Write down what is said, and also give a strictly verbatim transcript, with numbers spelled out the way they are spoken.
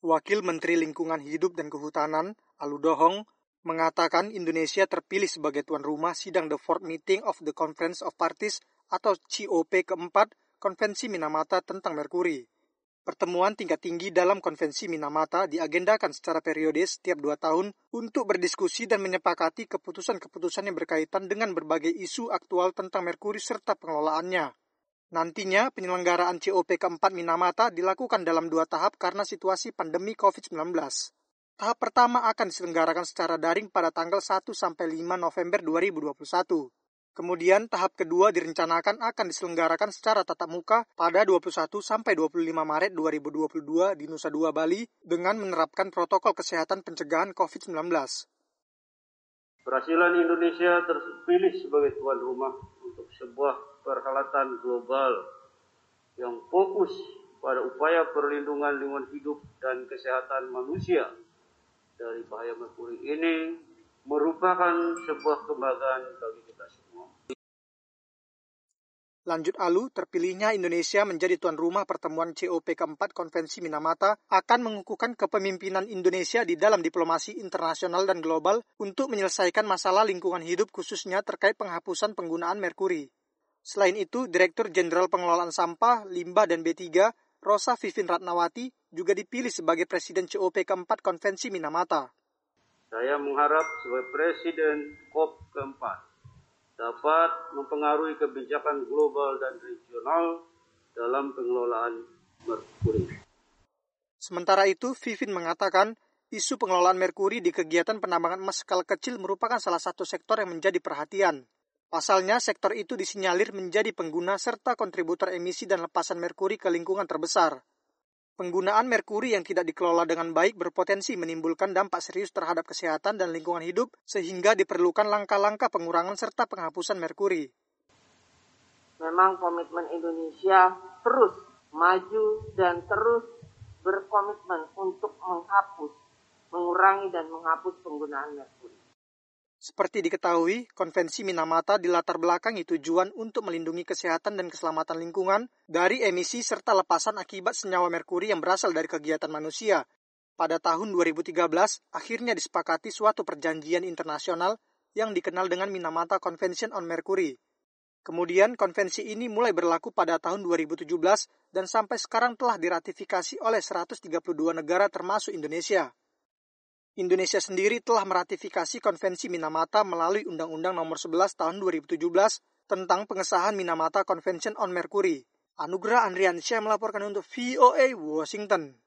Wakil Menteri Lingkungan Hidup dan Kehutanan, Alu Dohong, mengatakan Indonesia terpilih sebagai tuan rumah sidang The Fourth Meeting of the Conference of Parties atau C O P keempat Konvensi Minamata tentang Merkuri. Pertemuan tingkat tinggi dalam Konvensi Minamata diagendakan secara periode setiap dua tahun untuk berdiskusi dan menyepakati keputusan-keputusan yang berkaitan dengan berbagai isu aktual tentang Merkuri serta pengelolaannya. Nantinya, penyelenggaraan C O P keempat Minamata dilakukan dalam dua tahap karena situasi pandemi covid sembilan belas. Tahap pertama akan diselenggarakan secara daring pada tanggal satu sampai lima November dua ribu dua puluh satu. Kemudian, tahap kedua direncanakan akan diselenggarakan secara tatap muka pada dua puluh satu sampai dua puluh lima Maret dua ribu dua puluh dua di Nusa Dua, Bali dengan menerapkan protokol kesehatan pencegahan covid sembilan belas. Keberhasilan Indonesia terpilih sebagai tuan rumah untuk sebuah perhelatan global yang fokus pada upaya perlindungan lingkungan hidup dan kesehatan manusia dari bahaya merkuri ini merupakan sebuah kebanggaan bagi kita semua. Lanjut Alu, terpilihnya Indonesia menjadi tuan rumah pertemuan C O P keempat Konvensi Minamata akan mengukuhkan kepemimpinan Indonesia di dalam diplomasi internasional dan global untuk menyelesaikan masalah lingkungan hidup khususnya terkait penghapusan penggunaan merkuri. Selain itu, Direktur Jenderal Pengelolaan Sampah, Limbah dan B tiga, Rosa Vivin Ratnawati, juga dipilih sebagai Presiden C O P keempat Konvensi Minamata. Saya mengharap sebagai Presiden C O P keempat dapat mempengaruhi kebijakan global dan regional dalam pengelolaan merkuri. Sementara itu, Vivin mengatakan, isu pengelolaan merkuri di kegiatan penambangan emas skala kecil merupakan salah satu sektor yang menjadi perhatian. Pasalnya, sektor itu disinyalir menjadi pengguna serta kontributor emisi dan lepasan merkuri ke lingkungan terbesar. Penggunaan merkuri yang tidak dikelola dengan baik berpotensi menimbulkan dampak serius terhadap kesehatan dan lingkungan hidup, sehingga diperlukan langkah-langkah pengurangan serta penghapusan merkuri. Memang komitmen Indonesia terus maju dan terus berkomitmen untuk menghapus, mengurangi dan menghapus penggunaan merkuri. Seperti diketahui, Konvensi Minamata dilatar belakangi tujuan untuk melindungi kesehatan dan keselamatan lingkungan dari emisi serta lepasan akibat senyawa merkuri yang berasal dari kegiatan manusia. Pada tahun dua ribu tiga belas, akhirnya disepakati suatu perjanjian internasional yang dikenal dengan Minamata Convention on Mercury. Kemudian, konvensi ini mulai berlaku pada tahun dua ribu tujuh belas dan sampai sekarang telah diratifikasi oleh seratus tiga puluh dua negara termasuk Indonesia. Indonesia sendiri telah meratifikasi Konvensi Minamata melalui Undang-Undang Nomor sebelas Tahun dua ribu tujuh belas tentang pengesahan Minamata Convention on Mercury. Anugrah Andriansyah melaporkan untuk V O A Washington.